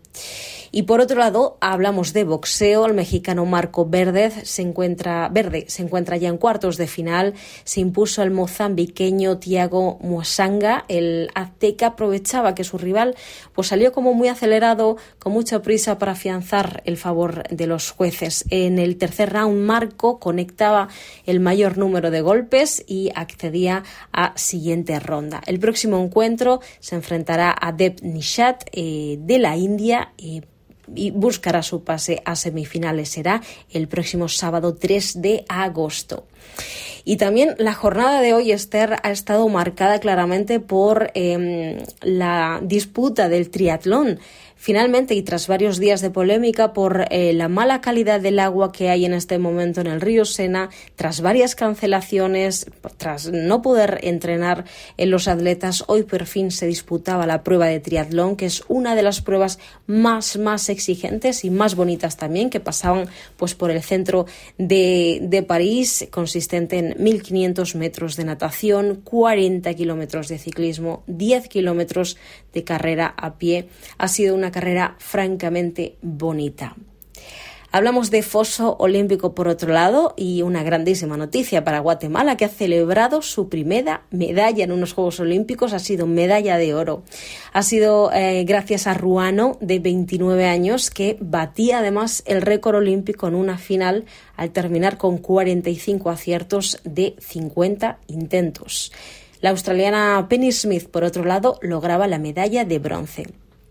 Y por otro lado, hablamos de boxeo. El mexicano Marco Verdez se encuentra, Verde se encuentra ya en cuartos de final. Se impuso al mozambiqueño Thiago Muasanga. El azteca aprovechaba que su rival pues salió como muy acelerado, con mucha prisa para afianzar el favor de los jueces. En el tercer round, Marco conectaba el mayor número de golpes y accedía a siguiente ronda. El próximo encuentro se enfrentará a Dev Nishat eh, de la India eh, y buscará su pase a semifinales. Será el próximo sábado tres de agosto. Y también la jornada de hoy, Esther, ha estado marcada claramente por eh, la disputa del triatlón. Finalmente, y tras varios días de polémica por eh, la mala calidad del agua que hay en este momento en el río Sena, tras varias cancelaciones, tras no poder entrenar en los atletas, hoy por fin se disputaba la prueba de triatlón, que es una de las pruebas más, más exigentes y más bonitas también, que pasaban pues por el centro de, de París, consistente en mil quinientos metros de natación, cuarenta kilómetros de ciclismo, diez kilómetros de carrera a pie. Ha sido una carrera francamente bonita. Hablamos de foso olímpico por otro lado, y una grandísima noticia para Guatemala, que ha celebrado su primera medalla en unos Juegos Olímpicos. Ha sido medalla de oro. Ha sido eh, gracias a Ruano, de veintinueve años, que batía además el récord olímpico en una final al terminar con cuarenta y cinco aciertos de cincuenta intentos. La australiana Penny Smith, por otro lado, lograba la medalla de bronce.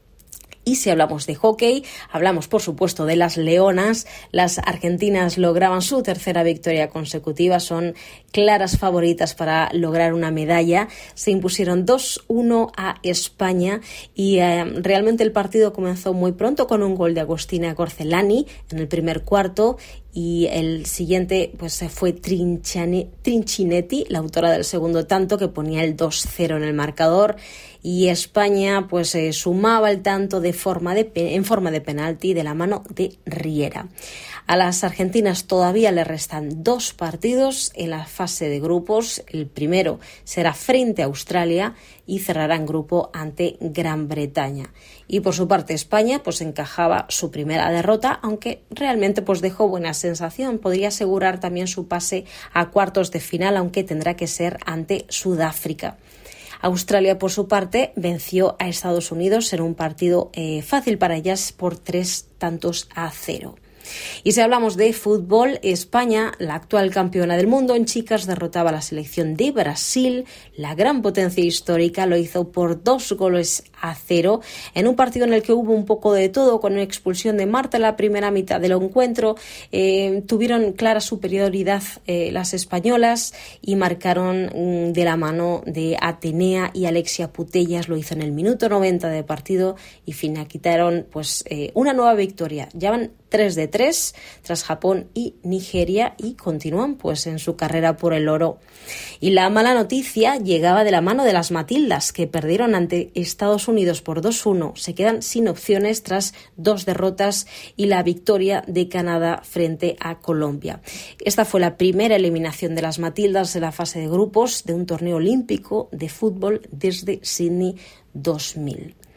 Y si hablamos de hockey, hablamos por supuesto de las Leonas. Las argentinas lograban su tercera victoria consecutiva, son claras favoritas para lograr una medalla. Se impusieron dos uno a España y eh, realmente el partido comenzó muy pronto con un gol de Agostina Gorcelani en el primer cuarto. Y el siguiente pues fue Trinchane, Trincinetti, la autora del segundo tanto, que ponía el dos cero en el marcador, y España pues eh, sumaba el tanto de forma de en forma de penalti de la mano de Riera. A las argentinas todavía le restan dos partidos en la fase de grupos. El primero será frente a Australia y cerrarán grupo ante Gran Bretaña. Y por su parte España pues encajaba su primera derrota, aunque realmente pues dejó buena sensación. Podría asegurar también su pase a cuartos de final, aunque tendrá que ser ante Sudáfrica. Australia, por su parte, venció a Estados Unidos en un partido eh, fácil para ellas por tres tantos a cero. Y si hablamos de fútbol, España, la actual campeona del mundo en chicas, derrotaba a la selección de Brasil. La gran potencia histórica lo hizo por dos goles a cero en un partido en el que hubo un poco de todo, con una expulsión de Marta en la primera mitad del encuentro. Eh, tuvieron clara superioridad eh, las españolas y marcaron mm, de la mano de Atenea y Alexia Putellas. Lo hizo en el minuto noventa de partido y finiquitaron pues eh, una nueva victoria. Ya van tres de tres tras Japón y Nigeria y continúan pues en su carrera por el oro. Y la mala noticia llegaba de la mano de las Matildas, que perdieron ante Estados Unidos por dos uno. Se quedan sin opciones tras dos derrotas y la victoria de Canadá frente a Colombia. Esta fue la primera eliminación de las Matildas en la fase de grupos de un torneo olímpico de fútbol desde Sydney dos mil.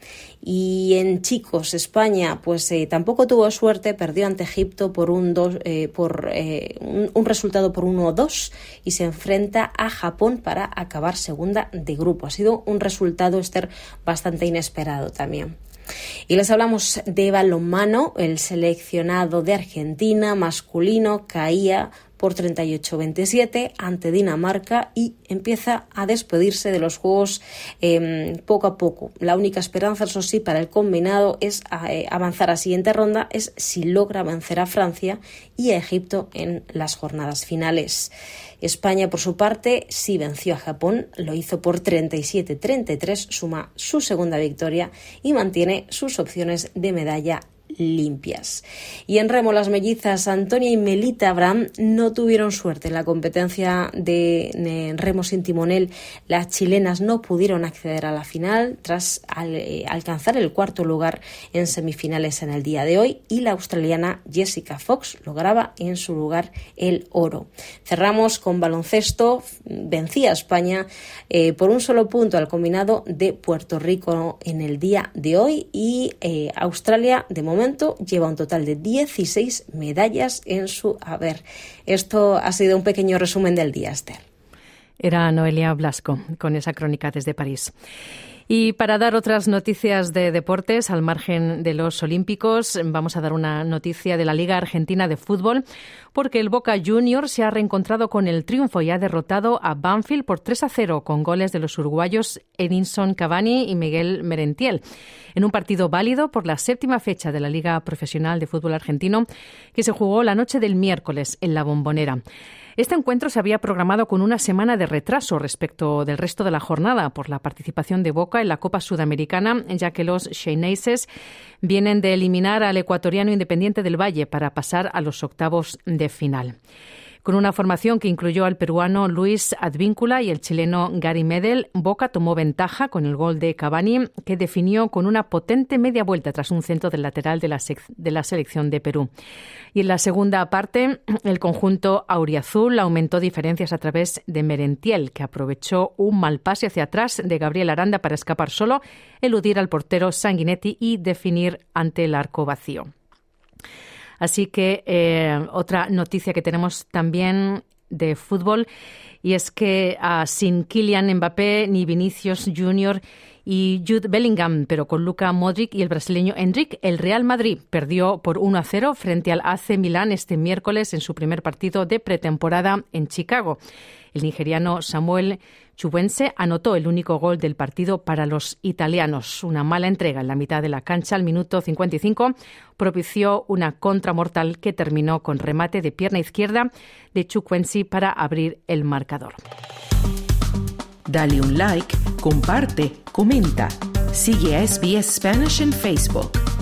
Y en chicos, España pues eh, tampoco tuvo suerte, perdió ante Egipto por un dos, eh, por eh, un, un resultado por uno a dos y se enfrenta a Japón para acabar segunda de grupo. Ha sido un resultado, Esther, bastante inesperado también. Y les hablamos de balonmano. El seleccionado de Argentina masculino caía por treinta y ocho a veintisiete ante Dinamarca y empieza a despedirse de los Juegos eh, poco a poco. La única esperanza, eso sí, para el combinado es eh, avanzar a siguiente ronda, es si logra vencer a Francia y a Egipto en las jornadas finales. España, por su parte, sí venció a Japón, lo hizo por treinta y siete a treinta y tres, suma su segunda victoria y mantiene sus opciones de medalla limpias. Y en remo, las mellizas Antonia y Melita Abraham no tuvieron suerte en la competencia de, de remo sin timonel. Las chilenas no pudieron acceder a la final tras al, eh, alcanzar el cuarto lugar en semifinales en el día de hoy, y la australiana Jessica Fox lograba en su lugar el oro. Cerramos con baloncesto. Vencía a España eh, por un solo punto al combinado de Puerto Rico en el día de hoy, y eh, Australia de momento lleva un total de dieciséis medallas en su haber. Esto ha sido un pequeño resumen del día, Esther. Era Noelia Blasco con esa crónica desde París. Y para dar otras noticias de deportes, al margen de los olímpicos, vamos a dar una noticia de la Liga Argentina de Fútbol, porque el Boca Juniors se ha reencontrado con el triunfo y ha derrotado a Banfield por tres a cero con goles de los uruguayos Edinson Cavani y Miguel Merentiel, en un partido válido por la séptima fecha de la Liga Profesional de Fútbol Argentino, que se jugó la noche del miércoles en La Bombonera. Este encuentro se había programado con una semana de retraso respecto del resto de la jornada por la participación de Boca en la Copa Sudamericana, ya que los xeneises vienen de eliminar al ecuatoriano Independiente del Valle para pasar a los octavos de final. Con una formación que incluyó al peruano Luis Advíncula y el chileno Gary Medel, Boca tomó ventaja con el gol de Cavani, que definió con una potente media vuelta tras un centro del lateral de la, sec- de la selección de Perú. Y en la segunda parte, el conjunto auriazul aumentó diferencias a través de Merentiel, que aprovechó un mal pase hacia atrás de Gabriel Aranda para escapar solo, eludir al portero Sanguinetti y definir ante el arco vacío. Así que eh, otra noticia que tenemos también de fútbol, y es que uh, sin Kylian Mbappé ni Vinicius Junior y Jude Bellingham, pero con Luka Modric y el brasileño Endrick, el Real Madrid perdió por uno a cero frente al A C Milán este miércoles en su primer partido de pretemporada en Chicago. El nigeriano Samuel Chukwueze anotó el único gol del partido para los italianos. Una mala entrega en la mitad de la cancha al minuto cincuenta y cinco propició una contra mortal que terminó con remate de pierna izquierda de Chukwueze para abrir el marcador. Dale un like, comparte, comenta. Sigue a S B S Spanish en Facebook.